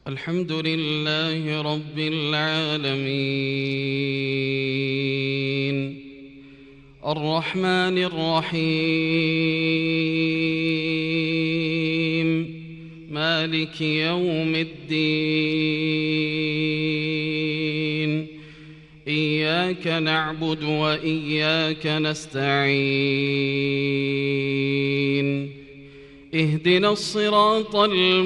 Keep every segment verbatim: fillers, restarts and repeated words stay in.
الحمد لله رب العالمين الرحمن الرحيم مالك يوم الدين إياك نعبد وإياك نستعين اهدنا الصراط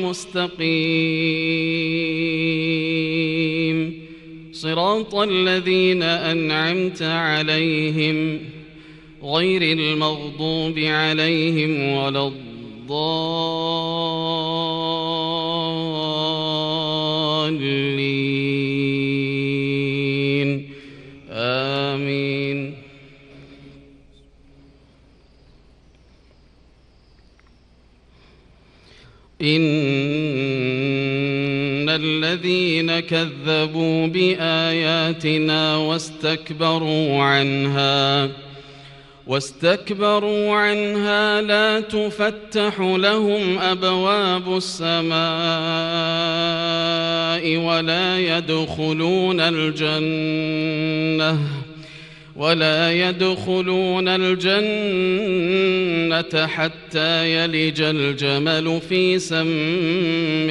المستقيم صراط الذين أنعمت عليهم غير المغضوب عليهم ولا الضالين آمين. إن الذين كذبوا بآياتنا واستكبروا عنها واستكبروا عنها لا تفتح لهم أبواب السماء ولا يدخلون الجنة ولا يدخلون الجنة حتى يلج الجمل في سم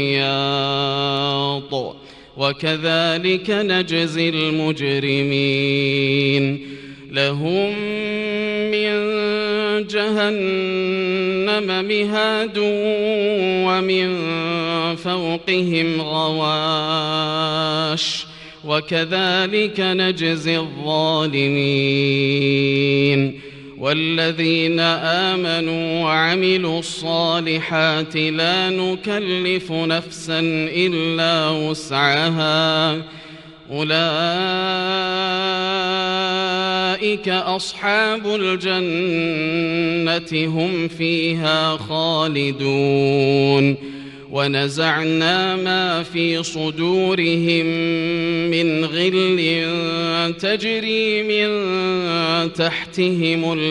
الخياط وكذلك نجزي المجرمين لهم من جهنم مهاد ومن فوقهم غواش وكذلك نجزي الظالمين والذين آمنوا وعملوا الصالحات لا نكلف نفسا إلا وسعها أولئك أصحاب الجنة هم فيها خالدون ونزعنا ما في صدورهم من غل تجري من تحتهم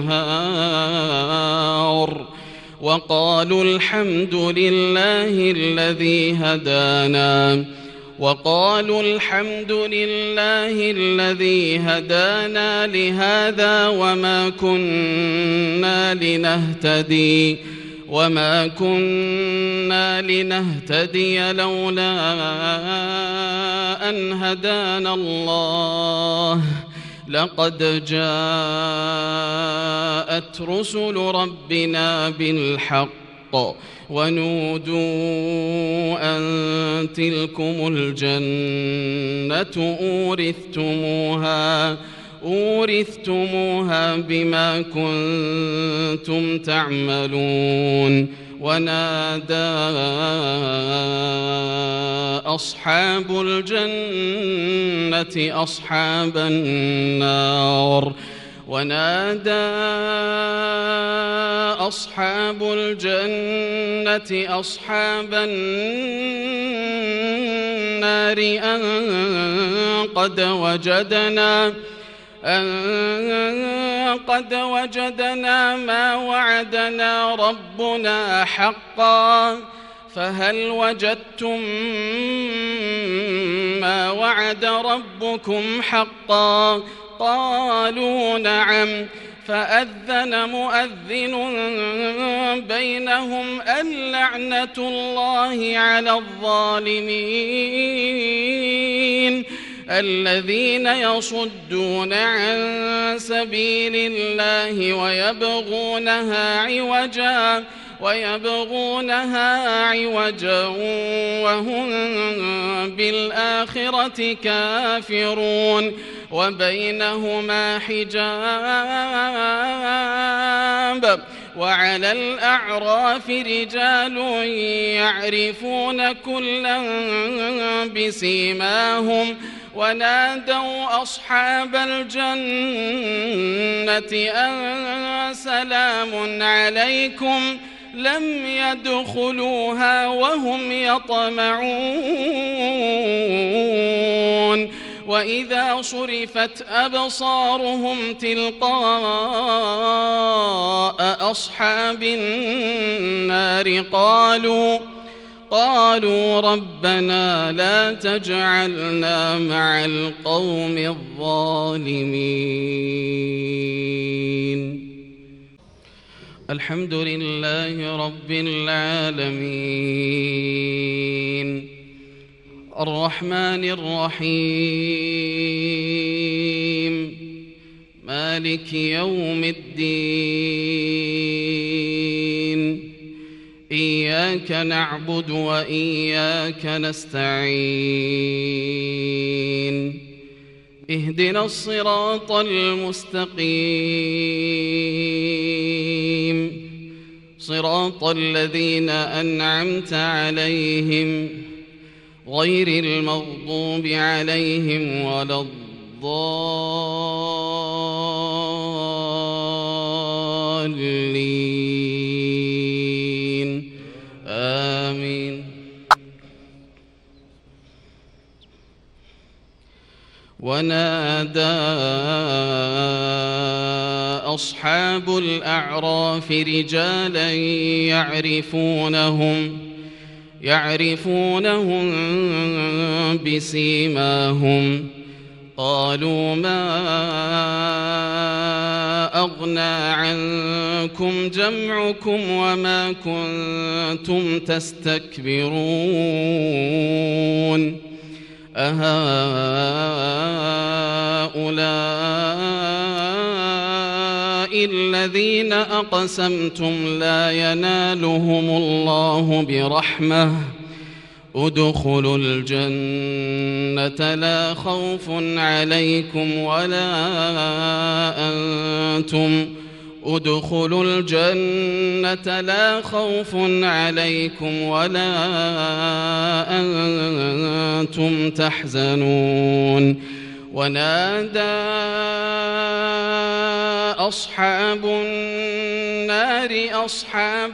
الأنهار وقالوا الحمد لله الذي هدانا وقالوا الحمد لله الذي هدانا لهذا وما كنا لنهتدي وما كنا لنهتدي لولا أن هدانا الله لقد جاءت رسل ربنا بالحق ونودوا أن تلكم الجنة أورثتموها أورثتموها بما كنتم تعملون ونادى أصحاب الجنة أصحاب النار ونادى أصحاب الجنة أصحاب النار أن قد وجدنا أن قد وجدنا ما وعدنا ربنا حقا فهل وجدتم ما وعد ربكم حقا قالوا نعم فأذن مؤذن بينهم اللعنة الله على الظالمين الذين يصدون عن سبيل الله ويبغونها عوجا ويبغونها عوجا وهم بالآخرة كافرون وبينهما حجاب وعلى الأعراف رجال يعرفون كلا بسيماهم ونادوا أصحاب الجنة أن سلام عليكم لم يدخلوها وهم يطمعون وإذا صرفت أبصارهم تلقاء أصحاب النار قالوا قالوا ربنا لا تجعلنا مع القوم الظالمين. الحمد لله رب العالمين الرحمن الرحيم مالك يوم الدين إياك نعبد وإياك نستعين اهدنا الصراط المستقيم صراط الذين أنعمت عليهم غير المغضوب عليهم ولا الضالين آمين. ونادى أصحاب الأعراف رجالا يعرفونهم يعرفونهم بسيماهم قالوا ما أغنى عنكم جمعكم وما كنتم تستكبرون أهؤلاء الذين أقسمتم لا ينالهم الله برحمة ادخلوا الجنة لا خوف عليكم ولا أنتم ادخلوا الجنة لا خوف عليكم ولا أنتم تحزنون. ونادى أصحاب النار أصحاب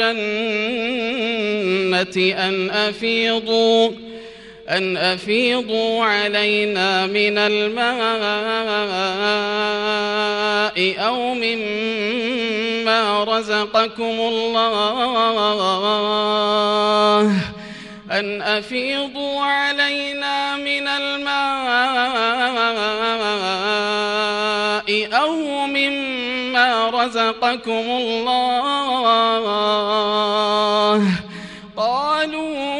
الجنة أن أفيضوا أن أفيضوا علينا من الماء أو مما رزقكم الله أن أفيضوا علينا من الماء أو مما رزقكم الله قالوا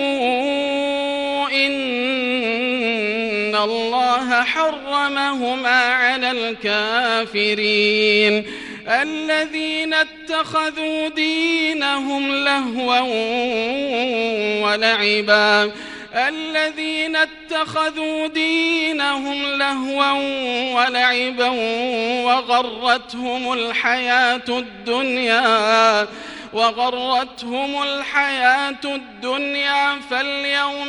إن الله حرمهما على الكافرين الذين اتخذوا دينهم لهوا ولعبا الذين اتخذوا دينهم لهوا ولعبا وغرتهم الحياة الدنيا وغرتهم الحياة الدنيا فاليوم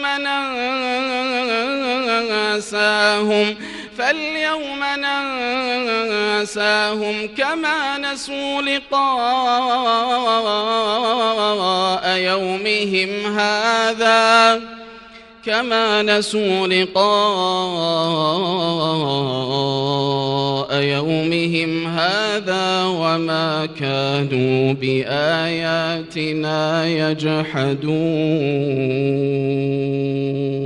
ننساهم فاليوم ننساهم كما نسوا لقاء يومهم هذا كما نسوا لقاء يومهم هذا وما كانوا بآياتنا يجحدون.